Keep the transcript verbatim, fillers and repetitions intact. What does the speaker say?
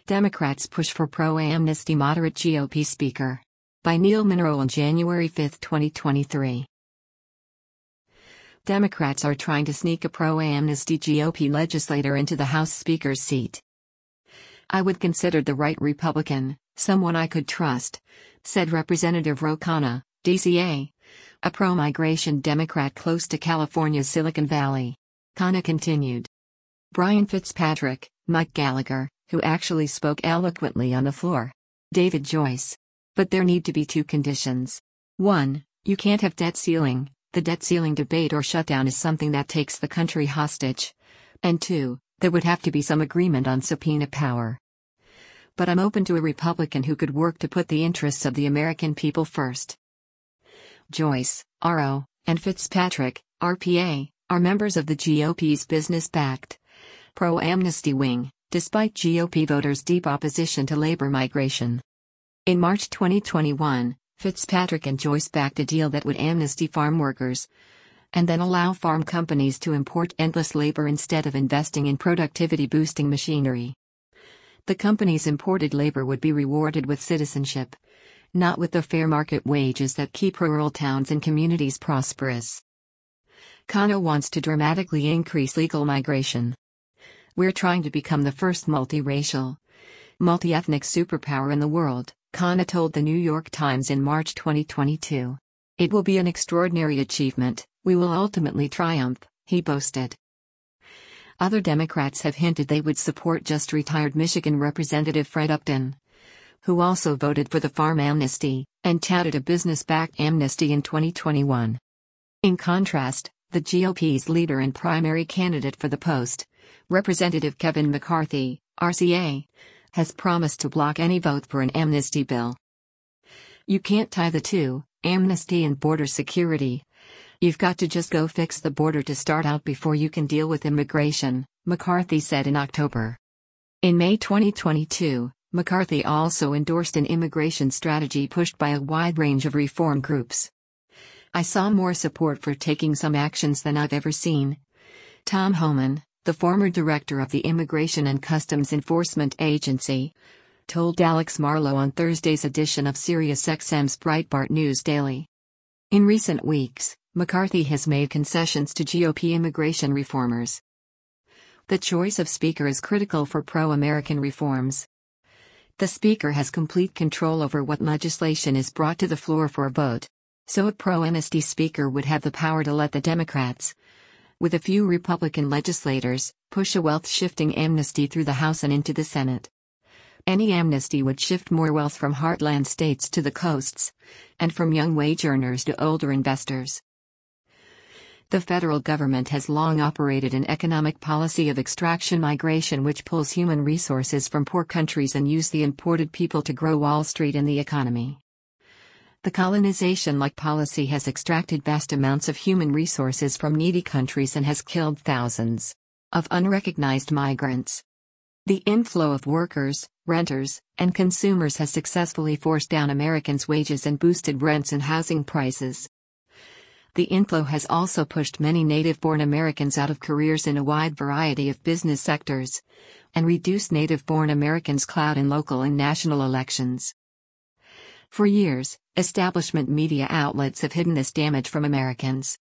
Democrats push for pro-amnesty moderate G O P speaker. By Neil Munro on January fifth, twenty twenty-three. Democrats are trying to sneak a pro-amnesty G O P legislator into the House Speaker's seat. "I would consider the right Republican, someone I could trust," said Representative Ro Khanna, D C A, a pro-migration Democrat close to California's Silicon Valley. Khanna continued. Brian Fitzpatrick, Mike Gallagher, who actually spoke eloquently on the floor. David Joyce. But there need to be two conditions. One, you can't have debt ceiling. The debt ceiling debate or shutdown is something that takes the country hostage. And two, there would have to be some agreement on subpoena power. But I'm open to a Republican who could work to put the interests of the American people first. Joyce, R O, and Fitzpatrick, R P A, are members of the G O P's business-backed pro-amnesty wing, despite G O P voters' deep opposition to labor migration. In March twenty twenty-one, Fitzpatrick and Joyce backed a deal that would amnesty farm workers and then allow farm companies to import endless labor instead of investing in productivity-boosting machinery. The companies' imported labor would be rewarded with citizenship, not with the fair market wages that keep rural towns and communities prosperous. Khanna wants to dramatically increase legal migration. "We're trying to become the first multiracial, multi-ethnic superpower in the world," Khanna told the New York Times in March twenty twenty-two. "It will be an extraordinary achievement, we will ultimately triumph," he boasted. Other Democrats have hinted they would support just retired Michigan Representative Fred Upton, who also voted for the farm amnesty and touted a business-backed amnesty in twenty twenty-one. In contrast, the G O P's leader and primary candidate for the post, Representative Kevin McCarthy, R C A, has promised to block any vote for an amnesty bill. "You can't tie the two, amnesty and border security. You've got to just go fix the border to start out before you can deal with immigration," McCarthy said in October. In May twenty twenty-two, McCarthy also endorsed an immigration strategy pushed by a wide range of reform groups. "I saw more support for taking some actions than I've ever seen," Tom Homan, the former director of the Immigration and Customs Enforcement Agency, told Alex Marlow on Thursday's edition of SiriusXM's Breitbart News Daily. In recent weeks, McCarthy has made concessions to G O P immigration reformers. The choice of speaker is critical for pro-American reforms. The speaker has complete control over what legislation is brought to the floor for a vote. So a pro-amnesty speaker would have the power to let the Democrats, with a few Republican legislators, push a wealth-shifting amnesty through the House and into the Senate. Any amnesty would shift more wealth from heartland states to the coasts, and from young wage earners to older investors. The federal government has long operated an economic policy of extraction migration which pulls human resources from poor countries and use the imported people to grow Wall Street and the economy. The colonization-like policy has extracted vast amounts of human resources from needy countries and has killed thousands of unrecognized migrants. The inflow of workers, renters, and consumers has successfully forced down Americans' wages and boosted rents and housing prices. The inflow has also pushed many native-born Americans out of careers in a wide variety of business sectors, and reduced native-born Americans' clout in local and national elections. For years, establishment media outlets have hidden this damage from Americans.